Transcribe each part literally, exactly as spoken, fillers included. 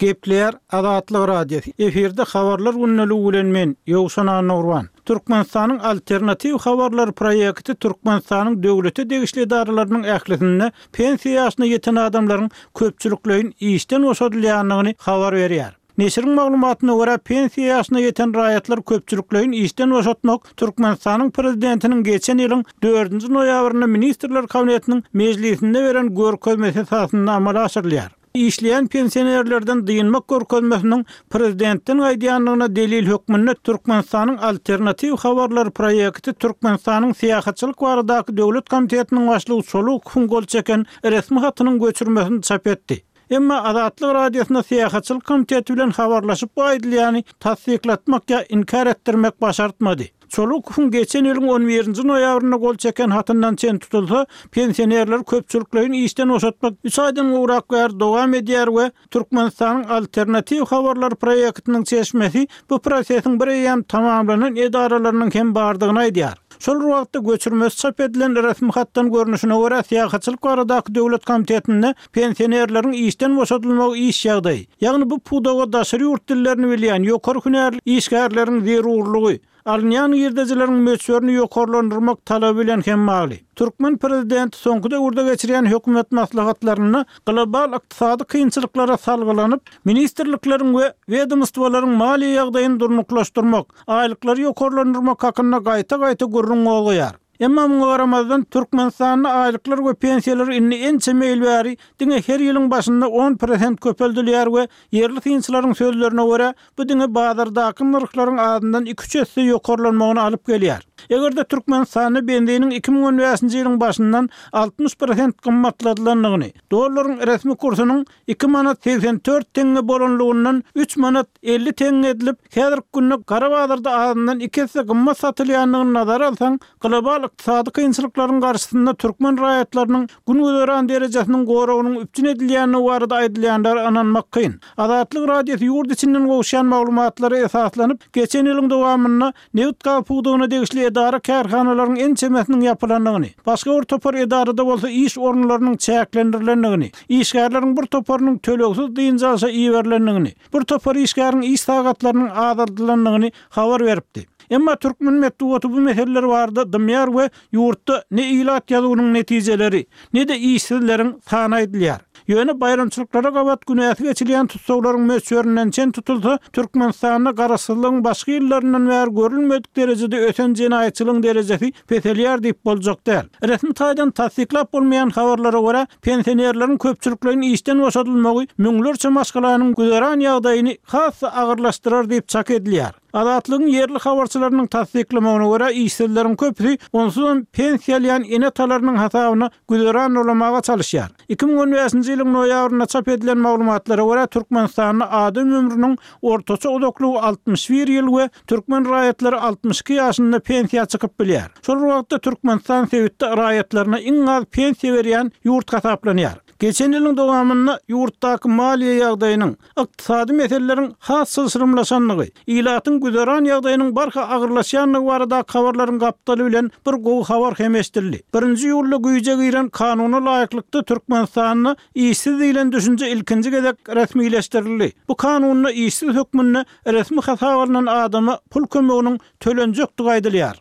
Gepleýär Azatlyk radiosu. Eferde habarlar günnälik bilen men Ýowşan Nurwan. Türkmenistanyň alternativ habarlar proýekti Türkmenistanyň döwleti degişli idaralarynyň ählisinde pensiýa ýaşyna ýeten adamlaryň köpçülikleýin işden oşadylýanlygyny habar berýär. Neşriň maglumatyna görä pensiýa ýaşyna ýeten raýatlar köpçülikleýin işden oşatmak Türkmenistanyň prezidentiniň geçen ýylyň dördünji noýabryna ministrler kabinetiniň mejlisinde beren görkezmesi esasynda amala aşyrylýar. İşleyen pensionerlerden dıyınmak görkezmesinin prezidentinin aýdýanlygyna delil hökmünde Türkmenistanyň alternativ habarlar proýekti Türkmenistanyň siýasatçylyk baradaky döwlet komitetiniň başlygy Soluk Fungol çeken resmi hatynyň göçürmesini çap etdi. Emma Azatlyk radiosuna siýasatçylyk komiteti bilen habarlaşyp bu aýdylýany tasdiklatmak ýa inkar etdirmek başartmady. Çolukowň geçen ýylyň on birinji noýabryna gol çeken hatyndan çen tutulsa, pensionerler köpçülikleýin işden oşatmak üç aýdan urak ber dowam edýär we Türkmenistanyň alternativ habarlar proýektiniň çeşmesi bu prosesiň bir ýam tamamlanan edaralarynyň hem bardygyny aýdýar. Şol wagtda göçürmesi çap edilen resmi hatdan görnüşine görä siýasatçylyk baradaky döwlet komitetinde pensionerleriň işden boşadylmagy iş ýagdaýy. Ýagny bu pudaga daşary ýurt dillerini bilýän ýokary hünärli işgärleriň zerurlugy alınyan ýerdejileriň möçberini ýokarlandyrmak talaby bilen hem magly. Türkmen prezidenti soňky döwürde geçirýän hökümet maslahatlaryny global ykdysady kynçylyklara salgylanyp, ministrlikleriň we wedmostwalaryň maliýe ýagdaýyny durnuklaşdyrmak, aýlyklary ýokarlandyrmak hakyna gaýta-gaýta gurrun bolýar. Emma muňa garamazdan Türkmenistanyň aýlyklar we pensiýalary inni ençe meýil bäri diňe her ýylyň başynda on prosent köpeldilýär we ýerli synçylaryň sözlerine görä bu diňe bazardaky narhlaryň adyndan iki üç esse ýokarlanmagyna alyp gelýär. Egerde Türkmenistany bendiňiň iki ming on beşinji ýylyň başyndan altmış prosent gymmatladylanlygyny, dollaryň resmi kursynyň iki manat seksen dört teňe bolanlygyndan üç manat elli teňe edilip, häzirki günde gara bazarda adyndan iki esse gymmat satylýanlygyny nazara alsaň, global ykdysady kynçylyklaryň garşysynda türkmen raýatlarynyň günügeran derejesiniň gorawynyň üpçün edilýäni barada aýdylýanlar ananmak kyn. Azatlyk radiosu ýurt içinden gowşan maglumatlary esaslanyp, geçen ýylyň dowamynda neft gapudygyna degişli edara kärhanalaryň ençemesiniň ýapylanlygyny, başga bir topar edarada bolsa iş orunlarynyň çäklendirilýänligini, işgärleriň bir toparynyň töleksiz diýinjalsa iýerlenligini, bir topar işgäriň iş sagatlarynyň azaldylanlygyny habar beripdi. Emma Türkmen metduaty bu meseleler barada dymýar we ýurtda ne ilat ýazygynyň netijeleri, ne de işsizleriň sany aýdylýar. Ýöne bayramçylyklara gabat günäsi geçilýän tutsaglaryň möçberinden çen tutulsa, Türkmenistanyň garaşsyzlygyň başga ýyllaryndan bäri görülmedik derejede öten jenaýatçylygyň derejesi petelýär diýip boljak däl. Resmi taýdan tasdiklap bolmaýan habarlara görä, pensionerleriň köpçülikleýin işden boşadylmagy müňlerçe maşgalarynyň güzeran ýagdaýyny has agyrlaşdyrar diýip çak edilýär. Azatlygyň yerli habarçylarynyň tasdiklamagyna görä, işsizleriň köpüsi onsuzdan pensiýalyan enetalarynyň hasabyna güzeran olamaga çalışýar. iki ming on beşinji ýylyň noýabryna çap edilen maglumatlara görä, Türkmenistanyň adam ömrüniň ortaça uzaklygy altmış bir ýyl we türkmen raýatlary altmış iki ýaşynda pensiýa çykyp bilýär. Şol wagtda Türkmenistan sewitde raýatlaryna iň az pensiýa berýän ýurt hasaplanýar. Geçen ýylyň dowamynda ýurtdaky maliýe ýagdaýynyň, ykdysady meseleleriň has sylsyrymlaşanlygy, ilatyň güzeran ýagdaýynyň barha agyrlaşýanlygy barada habarlaryň gapdaly bilen bir gowy habar hem eşdildi. Birinji ýylda güýje giren kanuny laýyklykda Türkmenistanyň işsiz diýilen düşünje ilkinji gezek resmileşdirildi. Bu kanunyň işsiz hökmüne resmi hasabynyň adama pul kömeginiň tölenjekdigi aýdylýar.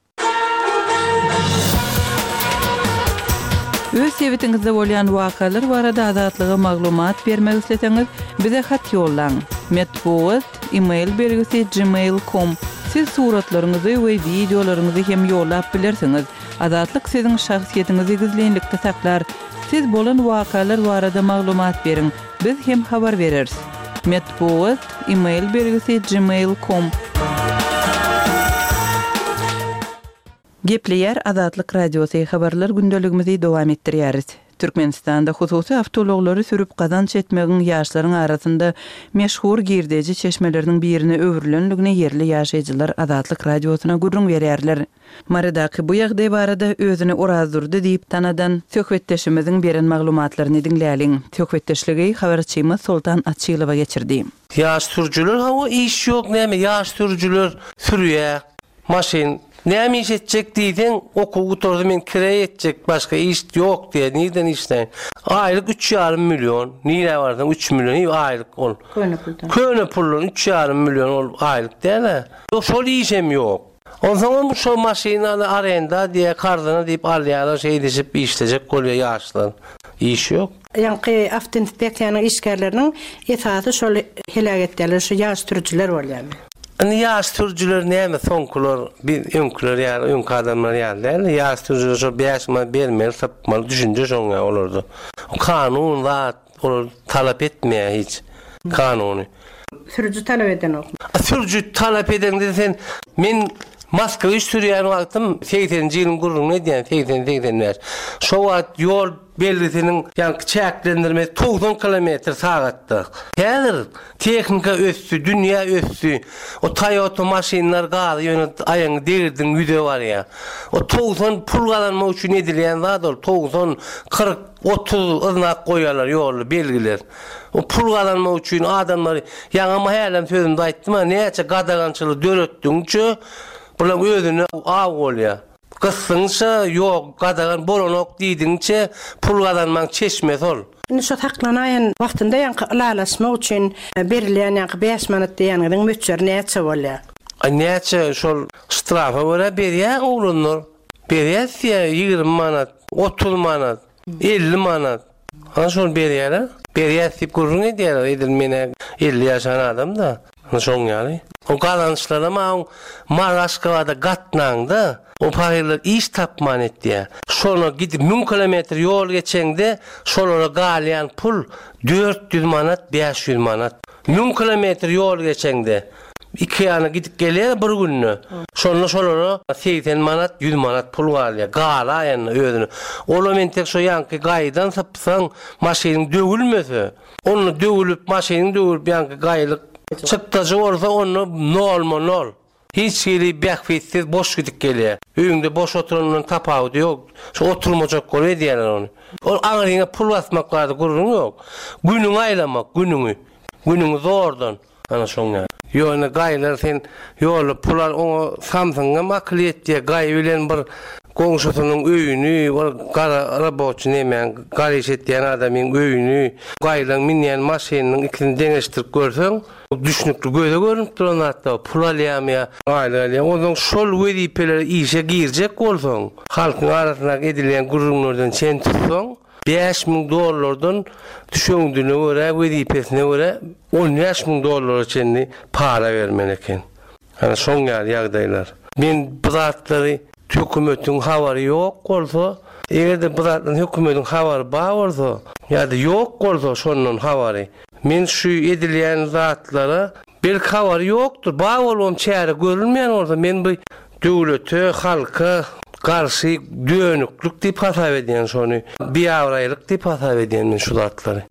Öz sebetiňizde bolýan wakalar barada azatlyga maglumat bermek isleseňiz, bize hat ýollaň. Metbuat email belgisi gmail nokta com. Siz suratlaryňyzy we videolaryňyzy hem ýollap bilersiňiz. Azatlyk siziň şahsiýetiniňizi gizlenlikde saklar. Siz bolan wakalar barada maglumat beriň. Biz hem habar bereriz. Metbuat email belgisi gmail nokta com. Gepleýär Azatlyk radiosu habarlar gündeligimizi dowam etdirýäris. Türkmenistanda hususy awtologlary sürüp kazanç etmegiň ýaşlaryň arasynda meşhur girdeji çeşmeleriniň birine öwrülenligini yerli ýaşaýjylar Azatlyk radiosuna gurrun berýärler. Maradaky bu ýagdaý barada özüni orazdurdy diýip tanadan söhbetdeşimiziň beren maglumatlaryny dinläliň. Söhbetdeşligi habarçymyz Sultan Atçylowa geçirdi. Ýaş sürjüler hawa iş ýok näme ýaş sürjüler sürýär. Maşin Näme iş etjek diýsen, okuw oturdy men kire etjek, başga iş ýok diýe. Nirden işleň? Aýlyk üç ýarym milyon. Nire bardan üç milyon aýlyk ol. Köne puldan. Köne pulun üç ýarym milyon ol aýlyk däle. Ýok şol işem ýok. Ondan bu şol maşynaly arenda diýe kardyna diýip alýarlar, şey diýip işlejek bolýar ýaşlar. İş ýok. Ýa-ni avtoinspeksiýanyň işgärleriniň esaty şol helagetler, şu ýaş türjüler bolýarmy? Ani ýaş türjüler näme soňkular, bir öňküler ýa-ni öňkü adamlar ýa-ni ýaş türjüler şol beş man bermer, sapmaly düşünje şoňa olardy. O kanun zat ol talap etmeýär hiç. Kanuny. Türjü talap eden ok. Türjü talap eden desen men Moskva iş sürýän wagtym seksenji ýylyň gurulyny diýen seksen-seksenler. Şo wagt ýol bellisiniň ýa-ni çäklendirme doksan kilometr sagatda. Häzir teknika össü, dünýä össü. O Toyota maşinlar galy ýöne aýaňy degirdiň ýüze bar ýa. O doksan pul galanma üçin edilýän zat ol doksan kırk otuz ıznak goýarlar ýol belgiler. O pul galanma üçin adamlar ýa-ni mahallem sözümde aýtdym, näçe gadagançylyk döretdiňçe bular özüne aw bolýar. Kısınça yok, gadagan boronok diýdiňçe pul gadanmaň çeşmez ol. Indi şu taklanaýan wagtynda ýa-ni lalasma üçin berilýän ýa-ni beş manat diýeniň möçleri näçe bolýar? Ay näçe şol strafa bera berýär oglanlar. Berýär ýygrimi manat, otuz manat, elli manat. Ana şol berýär. Berýär diýip gurrun edýär, edilmene elli ýaşan adam da. Ana şoň ýaly. O galançlara ma Maraşkawada gatnaňda o paýlar iş tapman etdi. Şoňa gidip mün kilometr ýol geçeňde şolara galýan pul dört yüz manat, beş yüz manat. Mün kilometr ýol geçeňde iki ýana gidip gelýär bir günne. Şoňa şolara seksen manat, yüz manat pul galýar. Gala ýa-ni özüne. Ola men tek şo ýanky gaýdan sapsaň maşynyň dögülmese, onu dögülüp maşynyň dögülüp ýanky gaýlyk çıktaşı olsa onu nol mu nol. Hiç yeri bekfitsiz boş gidip geliyor. Öğünde boş oturanın tapağı yok. Şu oturmacak konuyor diyorlar onu. O ağrına pul basmak vardı gururun yok. Gününü aylamak, gününü. Gününü zordan. Ana şoňa. Ýöne gaýlar sen ýoly pular oňa Samsunga makliyet diye gaý bilen bir goňşusynyň öýüni, bir gara raboçy nämen gaýş etýän adamyň öýüni, gaýlan minýän maşynyň ikisini deňeşdirip görseň, düşnükli göze görünüp duran hatda pul alýarmy, gaýlar. Onuň şol wezipeleri işe girjek bolsaň, halkyň arasynda edilýän gurulmalardan çen tutsaň, beş min dollardan düşüňdüne görä, wezipesine görä on beş min dollar çenli para bermen eken. Ana şoň ýagdaýlar. Men bu zatlary hökümetiň habary ýok bolsa, egerde bu zatlaryň hökümetiň habary bar bolsa, ýa-da ýok bolsa şonun habary. Men şu edilýän zatlara bir habary ýokdur. Bar bolmam çäre görülmeýän bolsa, men bu döwlete, halka karşı dönüklük diýip hasap edýän şonu. Bir awraýlyk diýip hasap edýän men şu zatlary.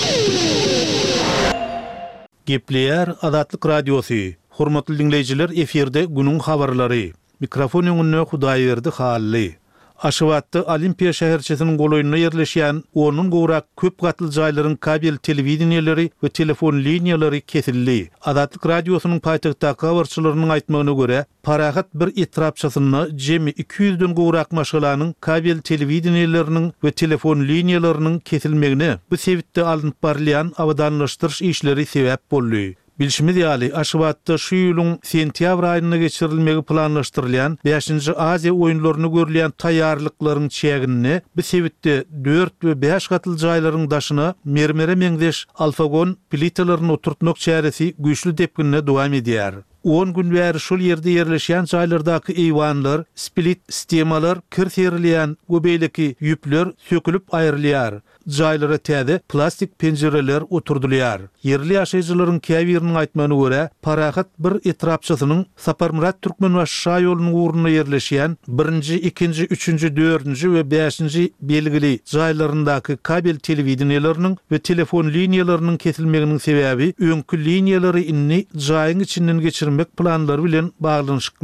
Gepleýär Azatlyk Radiosy. Hormatly dinleýijiler, eferde günüň habarlary. Mikrofon öňünde Hudaýberdi Hally. Aşybatda Olimpiya şäherçesiniň goloýunyna ýerleşýän onuň gowrak köp gatly jaýlaryň kabel telewizioniýalary we telefon liniýalary kesildi. Azatlyk Radiosynyň paýtagtdaky habarçylarynyň aýtmagyna görä, parahat bir etrapçasyny jemi iki yüzden gowrak maşgalanyň kabel telewizioniýalarynyň we telefon liniýalarynyň kesilmegine bu sebäpde alınıp barlayan awadanlaşdyryş işleri sebäp boldy. Bilşimiz ýaly Aşybatda şu ýylyň sentýabr aýyna geçirilmegi planlaşdyrylýan beşinji Aziýa oýunlaryna görülýän taýýarlyklaryň çägini bu sebäpde dört we beş gatly jaýlaryň daşyna mermere meňdeş alfagon plitalaryny oturtmak çäresi güýçlü depginne dowam edýär. on gün bäri şol ýerde ýerleşýän jaýlardaky eýwanlar, split sistemalar, kir serilýän göbeýleki ýüpler sökülüp aýrylýar. Jaýlara täze plastik penjereler oturdylýar. Yerli ýaşaýjylaryň käbiriniň aýtmagyna görä, parahat bir etrapçasynyň Saparmurat Türkmenbaşy ýolunyň urunyna ýerleşýän birinji, ikinji, üçünji, dördünji we beşinji belgili jaýlaryndaky kabel telewizioniýalarynyň we telefon liniýalarynyň kesilmeginiň sebäbi öňkü liniýalary inni jaýyň içinden geçirmek planlary bilen baglanyşykly.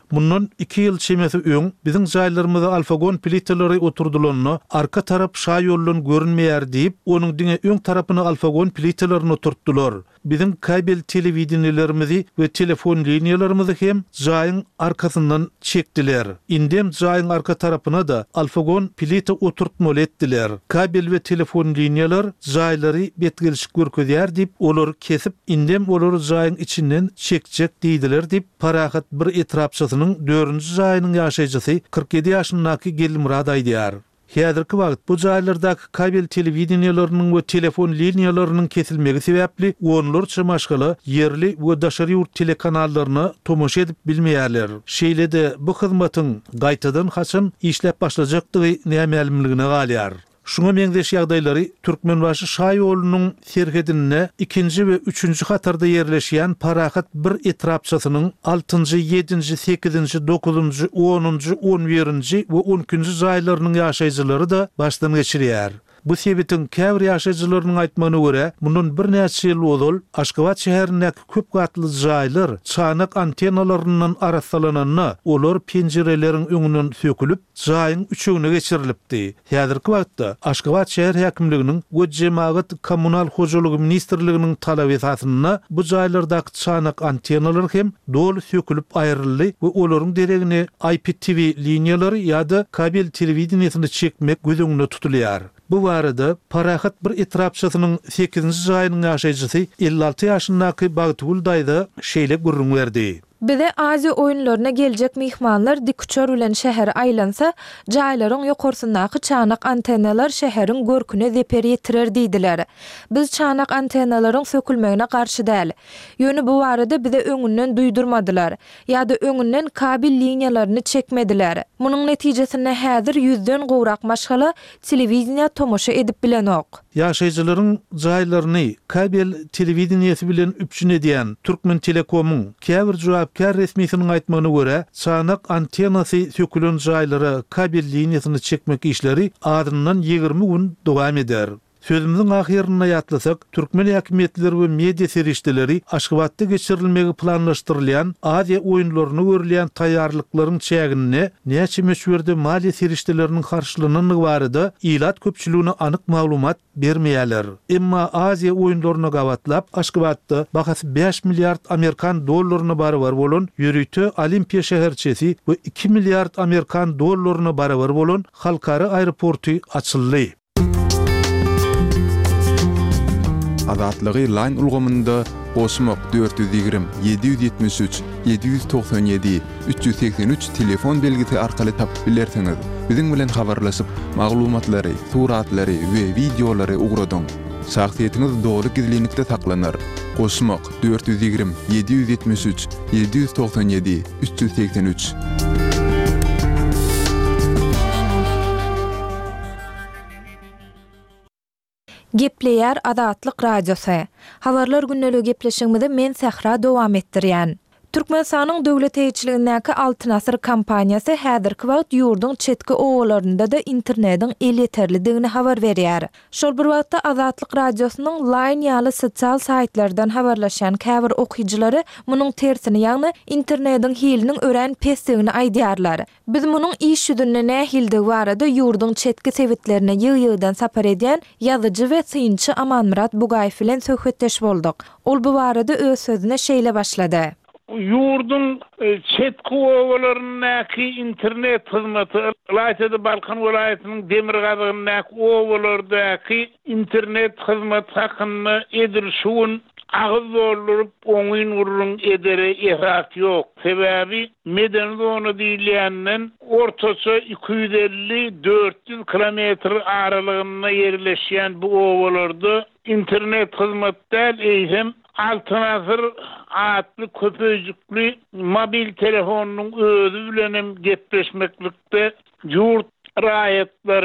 Bundan iki yıl çemesi öň biziň jaýlarymyzda alfagon pliteleri oturdulyny arka tarap şa ýollan görünmeýär diýip onuň diňe öň tarapyna alfagon plitelerini oturtdylar. Biziň kabel telewizioniýalarymyzy we telefon liniýalarymyzy hem jaýyň arkasyndan çekdiler. Indem jaýyň arka tarapyna da alfagon plite oturtmaly etdiler. Kabel we telefon liniýalar jaýlary betgelişik görkezýär diýip olar kesip indem olar jaýyň içinden çekjek diýdiler diýip parahat bir etrapçysynyň dördünji jaýynyň ýaşaýjysy kırk yedi ýaşyndaky Gelmurad aýdýar. Häzirki wagt bu jaýlardaky kabel telewizioniýalarynyň we telefon liniýalarynyň kesilmegi sebäpli onlar çymaşgaly yerli we daşary ýurt telekanallaryny tomoşa edip bilmeýärler. Şeýle-de bu hyzmatyň gaýtadan haçan işläp başlajakdygy nämelimligine galýar. Şuna meňzeş ýagdaýlary Türkmenbaşy şaýolunyň serhedine ikinji we üçünji hatarda ýerleşýän parahat bir etrapçysynyň altynji, ýedinji, sekizinji, dokuzunji, onunji, on birinji we on ikinji jaýlarynyň ýaşaýjylary da başdan geçirýär. Bu sebetiň käbir ýaşaýjylarynyň aýtmagyna görä, mundan bir näçe ýyl bozul Aşgabat şäherindäki köp gatly jaýlar çanak antennalarynyň arassalananyny, olar penjereleriň öňünden sökülip, jaýyň üçüňine geçirilipdi. Häzirki wagtda Aşgabat şäher häkimliginiň we jemaat kommunal hojalygy ministrliginiň talap esasyna bu jaýlardaky çanak antennalary hem dolu sökülip aýryldy we olaryň deregine I P T V liniýalary ýa-da kabel telewizioniýasyny çekmek gözüňde tutulýar. Bu barada parahat bir etrapçysynyň sekizinji jaýynyň ýaşaýjysy elli alty ýaşyndaky Bagtugul daýda şeýle gurrun berdi. Bize Aziya oyunlarına gelecek mihmanlar dikuçor ulen şehir aylansa, jaýlaryň ýokarsyndaky çanak antennalar şeherin görküne zeper ýetirer diýdiler. Biz çanak antennalaryň sökülmegine garşy däl. Ýöne bu barada bize öňünden duýdurmadylar, ýa-da öňünden kabel liniýalaryny çekmediler. Munyň netijesinde häzir yüzden gowrak maşgala telewizionýa tomoşa edip bilenok. Ýaşaýjylaryň jaýlaryny kabel telewizioniýasy bilen üpçün edýän Türkmen Telekomyň käbir jogapkar resmisiniň aýtmagyna görä, çanak antennasy sökülen jaýlara kabel liniýasyny çekmek işleri adyndan ýygrimi gün dowam eder. Sözümüzün ahirine yatlasak, Türkmen hakimiyetleri ve medya serişteleri Aşgabatda geçirilmegi planlaştırılan Aziya oyunlarını görülen tayarlıkların çägine näçe meşhurda maliye seriştelerinin karşılığının barada ilat köpçülüğüne anık maglumat bermeýärler. Emma Aziya oyunlarına gawatlap Aşgabatda bahasy beş milyard Amerikan dollaryna barabar bolan ýürüýte Olimpiya şäherçesi we iki milyard Amerikan dollaryna barabar bolan halkara aeroportu açyldy. Azatlygy line ulgamynda Goşmak dört yüz ýigrim yedi yüz ýetmiş üç yedi yüz toksan ýedi üç yüz seksen üç telefon belgisi arkaly tapyp bilersiňiz. Biziň bilen habarlaşyp maglumatlary, suratlary we videolary ugradyň. Şahsiýetiniz dogry gizlilikde saklanır. Goşmak dört yüz ýigrim yedi yüz ýetmiş üç yedi yüz toksan ýedi üç yüz seksen üç. Gepleýär Azatlyk radiosu. Habarlar günneligi gepleşigimizde men Sahra dowam etdirýän. Türkmenistanyň döwlet eýçiligindäki Altyn asyr kampaniýasy häzirki wagt ýurduň çetki owalarynda da internetiň el ýeterlidigini habar berýär. Şol bir wagtda Azatlyk radiosynyň line ýaly sosial saýtlardan habarlaşan käbir okuýjylary munyň tersini, ýagny internetiň hiliniň ören pesdigini aýdýarlar. Biz munyň iş ýüzünde nähildigi barada ýurduň çetki sebitlerine ýygy-ýygydan sapar edýän ýazyjy we synçy Amanmurat Bugaýew bilen söhbetdeş boldyk. Ol bu barada öz sözüne şeýle başlady. Yurdun çetki owalaryndaky internet hyzmaty, Laýtyda Balkan welaýatynyň Demirgazyňdaky owalardaky internet hyzmaty hakyny edilşiň agyz bolup oňyn urun edere ihrat ýok. Sebäbi medeni zona diýilýänden ortaça iki yüz elli dört yüz kilometr aralygynda ýerleşýän bu owalarda internet hyzmatlar eýhem Altyn asyr atly köpüjükli mobil telefonunyň özü bilenem gepleşmeklikde ýurt raýatlary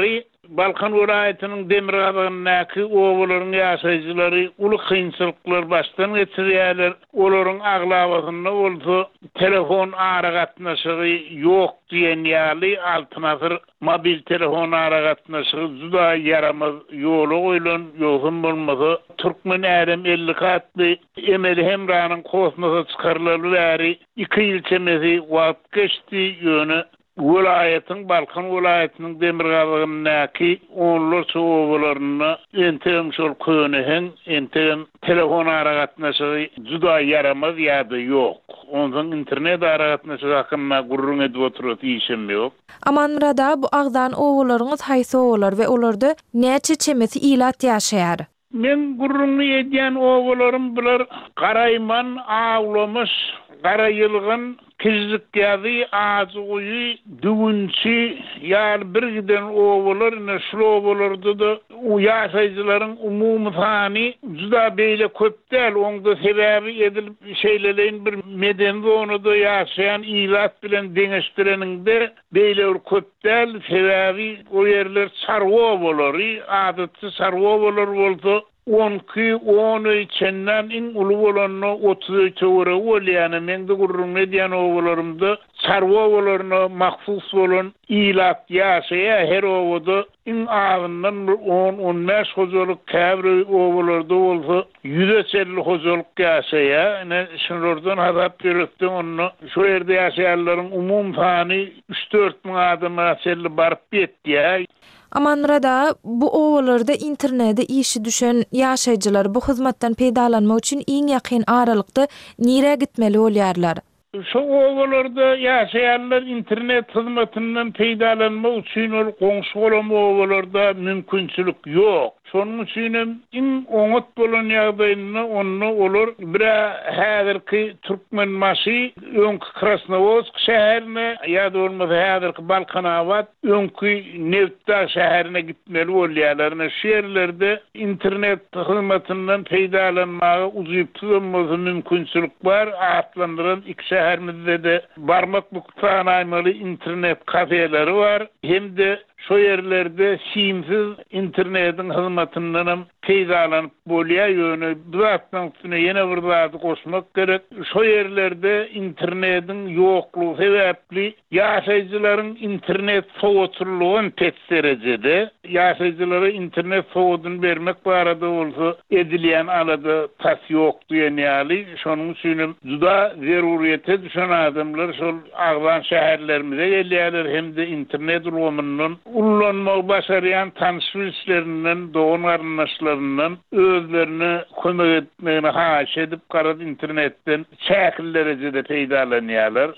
Balkan vilayatynyň Demirgazynyňky owalaryň ýaşaýjylary uly kynçylyklar başdan geçirýärler. Olaryň aglawasyna bolsa telefon aragatnaşygy ýok diýen ýaly altynazır mobil telefon aragatnaşygy juda yaramaz ýola goýulan ýogum bolmasa türkmen ärim elli katly emeli hemranyň kosmosa çykarylary iki ýyl çemezi wagt geçdi ýöne Vilayatyň Balkan vilayatynyň Demirgazynyňky onlar sowaglaryna enteň şol köneheň enteň telefon aragatnaşygy juda yaramaz ýa-da ýok. Ondan internet aragatnaşygy hakynda gurrun edip oturup işim ýok. Amanrada bu agdan owalaryňyz haýsy owalar we olarda näçe çemesi ilat ýaşaýar? Men gurrun edýän owalarym bular Garayman, Awlamış, Garayılgın, Kizlik ýazy, Azugy, Dügünçi, ýa bir giden owalar, ne şol owalarda da o ýaşaýjylaryň umumy sany juda beýle köp däl. Onda sebäbi edilip şeýleleýin bir meden zonada ýaşaýan ilat bilen deňeşdireninde beýle köp däl. Sebäbi o ýerler sarwa owalar, adatly sarwa owalar bolsa on iki on üçden in uly bolanyny otuz üç owara bolýany mende gurrun edýän owalarymda sarwa owalaryna mahsus bolan ilat ýaşaýa her owada in ağından on on beş hojalyk käbir owalarda bolsa yüz elli hojalyk ýaşaýa. Ene şonlardan hazap beripdi onu. Şu ýerde ýaşaýanlaryň umum sany üç dört ming adama selli baryp ýetdi. Amanrada bu owalarda internetde işi düşen ýaşaýjylar bu hyzmatdan peýdalanmak üçin iň ýakyn aralykda nire gitmeli bolýarlar? Şu owalarda ýaşaýanlar internet hyzmatyndan peýdalanmak üçin ol goňşy bolan owalarda mümkinçilik ýok. Şonuň üçin iň oňat bolan ýagdaýynda onu olur bir häzirki türkmen maşy öňkü Krasnovodsk şäherine ýa-da bolmasa häzirki Balkanawat öňkü Neftdağ şäherine gitmeli bolýarlar. Şu ýerlerde internet hyzmatyndan peýdalanmagy uzyp tutulmagy mümkinçilik bar. Atlandyran iki şäherimizde de barmak buktan aýmaly internet kafeleri bar. Hem de şu yerlerde simsiz internetin hyzmatyndan peýdalanyp bolýar ýöne buratdan üstüne ýene bir zat goşmak gerek. Şu yerlerde internetin ýoklugy sebäpli ýaşaýjylaryň internet sowatçylygyny pet derejede ýaşaýjylara internet sowadyny bermek barada bolsa edilýän alada tas ýok diýen ýaly. Şonuň üçin juda zeruriýete düşen adamlar şol aglan şäherlerimize gelýärler hem de internet ulgamyndan ullanmak başarýan tanışyşlerinden, doğun garnaşlarından özlerini kömek etmegini haş edip garad internetten çäkil derejede peýdalanýarlar.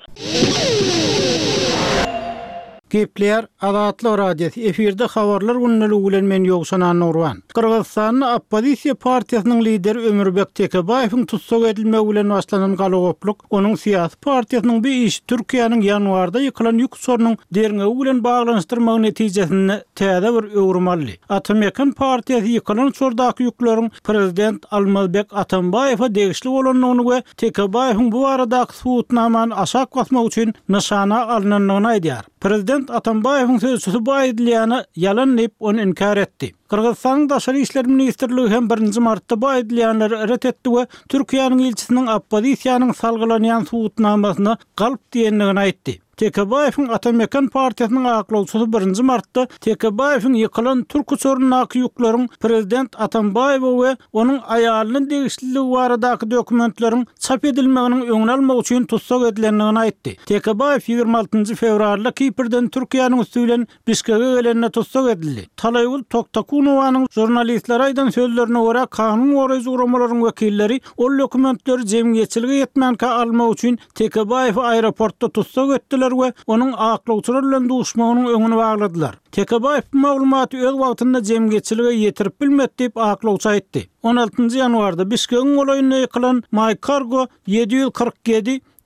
Gepler Adatly radiosu efirde habarlar günnäli bilen men Ýogşan Nurwan. Kyrgyzstanyň Oppozisiýa partiýasynyň lideri Ömürbek Tekebaýewiň tutsak edilmegi bilen başlanan galagoplyk onuň siýasy partiýasynyň bir iş Türkiýanyň ýanwarda ýykylan ýük sorunyň derňegi bilen baglanşdyrmagy netijesinde täze bir öwrümally. Atamyakan partiýasy ýykylan sordaky ýükleriň prezident Almazbek Atambaýewa degişli bolanyny we Tekebaýewiň bu aradaky suwutnamany aşak basmak üçin nyşana alnanyny aýdýar. Prezident Atambaýewiň sözçüsü bu aýdylýany ýalan diýip onu inkar etdi. Kırgızstanyň Daşary işler ministrligi hem birinji martda bu aýdylýanlary ret etdi we Türkiýanyň ilçisiniň oppozisiýanyň salgylanýan suwutnamasyna galyp diýendigini aýtdy. Tekebaýewiň Atamyakan partiýasynyň aklawçysy birinji martda Tekebaýewiň ýykylan türk sorunaky ýükleriň prezident Atambaýewa we onuň aýalynyň degişliligi baradaky dokumentleriň çap edilmeginiň öňüni almak üçin tutsak edilendigini aýtdy. Tekebaýew ýygrimi altynjy fevralda Kiprden Türkiýanyň üstülen Bişkeke gelenine tutsak edildi. Talaýgul Toktakunowanyň jurnalistler aýdan sözlerine görä kanun goraýjy guramalaryň wekilleri ol dokumentleri jemgyýetçiligi ýetmänkä almak üçin Tekebaýew aeroportda tutsak etdiler we onuň aklawçylar bilen duşmanyň öňüne bagladylar. Tekebaýew bu maglumaty öz wagtynda jemgyýetçilige ýetirip bilmedi diýip aklawçy aýtdy. on altynjy ýanwarda Bişkekiň golaýyna ýykylan My Cargo yedi yüz kırk yedi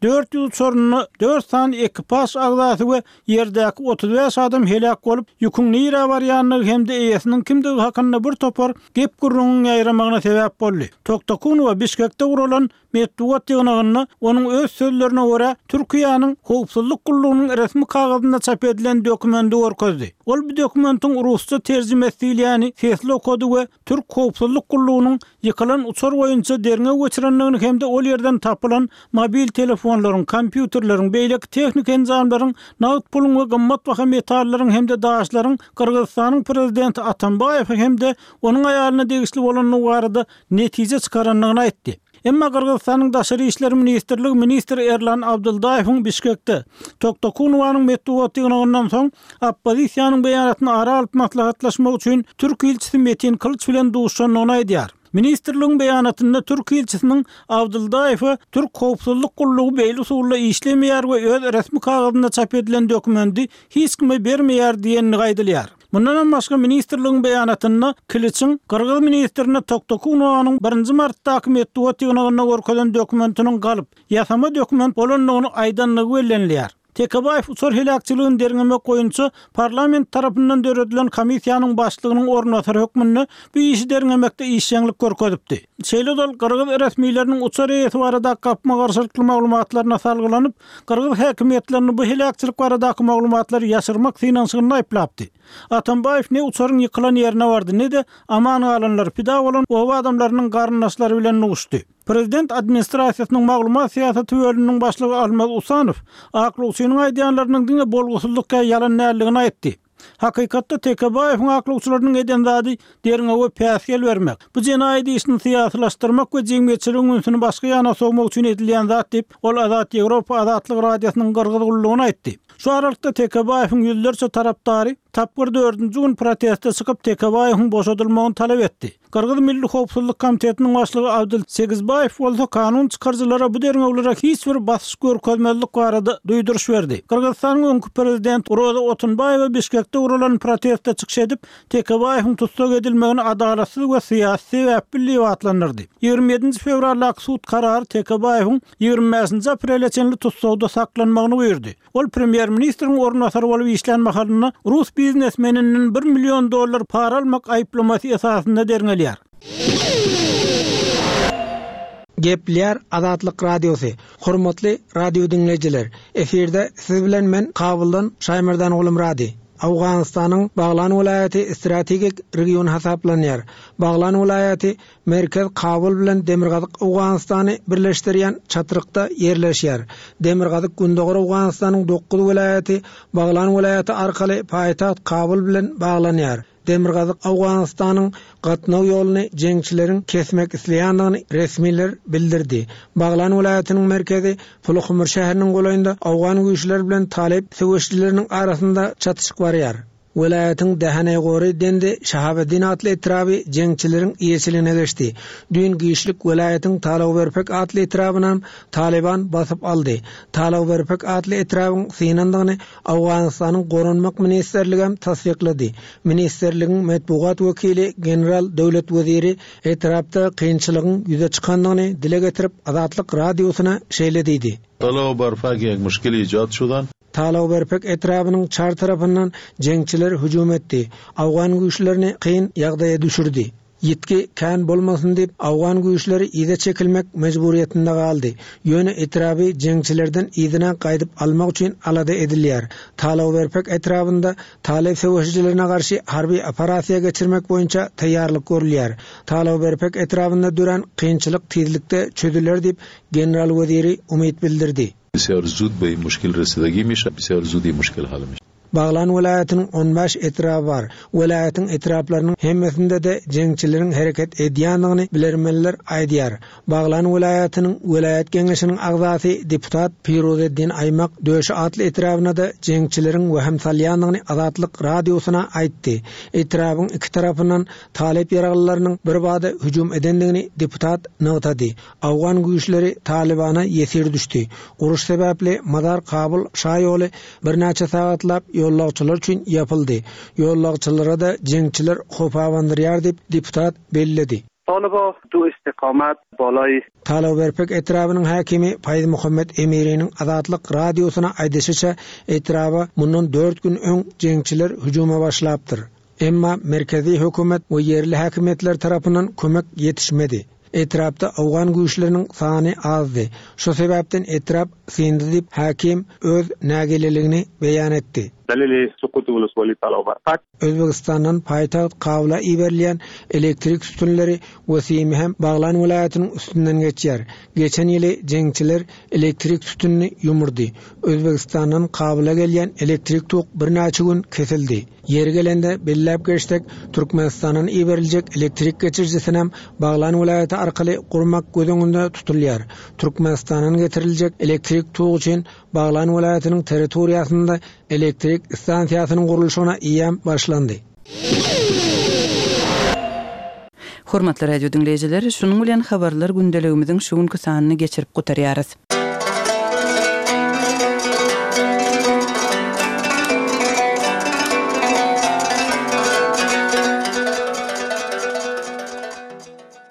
dört yüz sorununu dört san ekipaj agzasy we yerdäki otuz beş adam helak bolup ýüküň nira barýanyny hemde eýesiniň kimdigi hakynda bir topar gep gurrungyň ýaýramagyna sebäp boldy. Toktokuny we Bişkekde guralan Medpuwat ýygnagyny onuň öz sözlerine görä Türkiýanyň howpsuzlyk gullugynyň resmi kagazynda çap edilen dokumenty görkezdi. Ol bu dokumentyň rusça terjime edilýäni sesli okady we Türk howpsuzlyk gullugynyň ýykylan uçar boýunça derňe geçirenligini hemde ol ýerden tapylan mobil telefonlaryň, kompýuterleriň, beýleki tehnik enzamlaryň, nagd puluň we gymmat baha metallaryň hemde daşlaryň Kyrgyzstanyň prezidenti Atambayew hemde onuň aýalyna degişli bolan barada netije çykaranlygyny aýtdy. Emma Kyrgyzstanyň Daşary işleri ministrligi ministri Erlan Abduldaýewiň Bişkekde Toktokunowanyň Medpuwat ýygnagynyň soň oppozisiýanyň beýanatyny ara alyp maslahatlaşmak üçin Türk ilçisi Metin Kılıç bilen duşanyny aýdýar. Ministrligiň beýanatynda Türk ilçisiniň Abduldaýew Türk howpsuzlyk gullugy beýle usulla işlemeýär we öz resmi kagazynda çap edilen dokumenti hiç kime bermeýär diýeni gaýdylýar. Bundan başga ministrligiň beýanatynda Kılıçyň Kyrgyz ministrine Toktokunowanyň birinji martdaky Medpuwat ýygnagyna görkezlen dokumentiniň galyp ýasama dokument bolanlygyny aýdanlygy bellenilýär. Tekabayev uçur helakçylygyny derňemek goýunça parlament tarapyndan döredilen komissiýanyň başlygynyň ornatary hökmünde bu işi derňemekde işçilik görkezipdi. Şeýle dol Kyrgyz resmiýetleriniň uçur eýeti barada gapma garşylykly maglumatlaryna salgylanyp, Kyrgyz häkimetlerini bu helakçylyk baradaky maglumatlary ýaşyrmak finansyny aýplapdy. Atambayew ne uçuryň ýykylan ýerine bardy, ne de aman alanlar pida bolan owa adamlarynyň garnaşlary bilen uçdy. Prezident administrasiýasynyň maglumat siýasaty bölüminiň başlygy Almaz Usanow akly uçunyň aýdýanlarynyň diňe bolgusuzlukka ýalan näligini aýtdy. Hakykatda Tekabayewiň aklykçylarynyň eden zady derňe we päsgel bermek. Bu jenaýat işini siýasatlaşdyrmak we jemgyýetçiligiň ünsüni başga ýana sowmak üçin edilýän zat diýip ol Azat Ýewropa Azatlyk radiosynyň Kyrgyz gullugyny aýtdy. Şu aralykda Tekabayewiň ýüzlerçe tarapdary tapgır dördünji gün protestde çykyp Tekabayewiň boşadylmagyny talap etdi. Kyrgyz Milli Howpsuzlyk Komitetiniň başlygy Abdul Segizbayew bolsa kanun çykarjylara bu derňe olarak hiç bir basyş görkezmezlik barada duýduruş berdi. Kyrgyzstanyň öňkü prezident Roza Otunbayew Bişkekde guralan protestde çykyş edip Tekabayewiň tutsak edilmegini adalatsyz we syýasy sebäpli diýip atlandyrdy. ýygrimi ýedinji fevralda sud karary Tekabayewiň ýygrimi beşinji aprel üçin tutsakda saklanmagyny buyurdy. Ol premier ministriň ornatary bolup işlenmek halyna Rus biznesmeniniň bir milyon dollar para almak aýplamasy esasynda derňelýär. Gepler Azatlyk Radiosy. Hormatly radio dinleyijiler, eferde siz bilen men Kabuldan Şaýmyrdan Ulum Radi. Awganystanyň Baglan welaýaty strategik region hasaplanýar. Baglan welaýaty merkez Kabul bilen Demirgazyk Awganystany birleşdirýän çatyrykda ýerleşýär. Demirgazyk Gündogor Awganystanyň dokuz welaýaty Baglan welaýaty arkaly paýtaht Kabul bilen baglanýar. Demirgazyk Awganystanyň gatnaw ýoluny jeňçileriň kesmek isleýändigini resmiler bildirdi. Baglan welaýatynyň merkezi Pulukmur şäheriniň goýunda Awgan güýçleri bilen talep söwüşçileriniň arasynda çatışyk barýar. Welaýatyň dähene gory dendi Şahabeddin atly etraby jeňçileriň ýeşiline geçdi. Dün güýçlük welaýatyň Talawberpek atly etrabynyň Taliban basyp aldy. Talawberpek atly etrabyň synandygyny Awganystanyň gorunmak ministrligim tasdiklady. Ministrligiň medpuwat wekili general döwlet weziri etrapda kynçylygyň ýüze çykandygyny dile getirip Azatlyk radiosyna şeýlediydi. Talawberpek müşkil ijad şudan Talawberpek etrabynyň çar tarapyndan jeňçiler hüjum etdi. Awgan güýçlerini kyn ýagdaýa düşürdi. Yetki kan bolmasyn diýip Awgan güýçleri ýyza çekilmek mejburiýetinde galdy. Ýöne etraby jeňçilerden ýyzyna gaýdyp almak üçin alada edilýär. Talawberpek etrabynda talep söwüşçilerine garşy harby operasiýa geçirmek boýunça taýýarlyk görülýär. Talawberpek etrabynda duran kynçylyk tezlikde çözüler diýip general weziri umyt bildirdi. بسیار زود به این مشکل رسیدگی میشه بسیار زودی مشکل حل میشه Baglan welaýatynyň on beş etrapy bar. Welaýatyň etraplarynyň hemmesinde de jeňçileriň hereket edýändigini bilermenler aýdýar. Baglan welaýatynyň welaýat geňeşiniň agzasy deputat Pirozeddin Aýmak döşe atly etrabyna da jeňçileriň weham salýandygyny Azatlyk radiosyna aýtdy. Etrabyň iki tarapyndan talep ýaraglarynyň bir bada hüjum edendigini deputat notady. Awgan güýçleri Talibana ýesir düşdi. Uruş sebäpli Madar Kabul şaýoly bir näçe sagatlap yollagçylar üçin ýapyldy. Yollagçylara da jeňçiler hopawandyrýar diýip deputat belledi. Tolaba du istikamat bolay. Talawberpek etrabının hakimi Faiz Muhammed Emiri'nin Azatlyk radiosuna aýdyşyça etraba mundan dört gün öň jeňçiler hüjuma başlapdyr. Emma merkezi hökümet we yerli hakimiýetler tarapyndan kömek ýetişmedi. Etrapda Awgan güýçleriniň sany azdy. Şo sebäpden etrap syndy diýip hakim öz nägeleligini beýan etdi. Dalili sukutu ulus wali talawbar. Özbegistandan paýtaht Kabula iberliýän elektrik sütunlary Wesim hem Baglan vilayatynyň üstünden geçýär. Geçen ýyly jeňçiler elektrik sütunny ýumurdy. Özbegistandan Kabula gelýän elektrik tok bir näçe gün kesildi. Ýeri gelende belläp geçsek Türkmenistandan iberiljek elektrik geçirjisini hem Baglan vilayaty arkaly gurmak gözüňünde tutulýar. Türkmenistandan getiriljek elektrik tok üçin Baglan vilayatynyň territoriýasynda elektrik stansiýasynyň gurulşyna ýam başlandy. Hormatly radio dinleýijiler, şunuň bilen habarlar gündeligimiziň şu günkü sanyny geçirip gutarýarys.